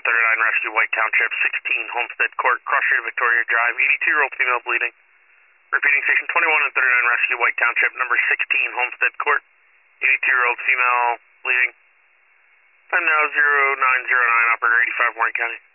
39 Rescue White Township, 16 Homestead Court, Cross Street Victoria Drive, 82-year-old female bleeding. Repeating station 21 and 39 Rescue White Township, number 16 Homestead Court, 82-year-old female bleeding. Time now 0909, operator 85 Warren County.